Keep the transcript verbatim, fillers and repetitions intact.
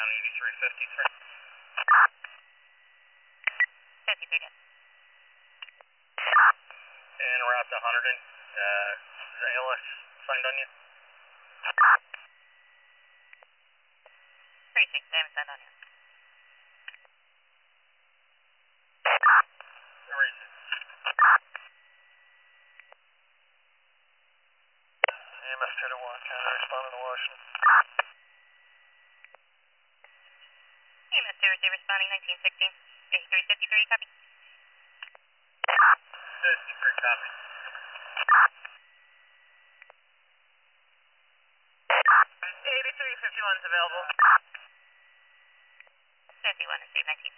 Southbound eighty-three fifty-three. fifty-three, good. En route to Hunterdon. Uh, is the A L S signed on you? three six, they haven't signed on yet. Where is it? A M S two to one, counter responding to Washington. A M S two receiver responding nineteen sixteen, eighty-three fifty-three, copy. fifty-three, copy. eighty-three fifty-one is available. fifty-one, receive nineteen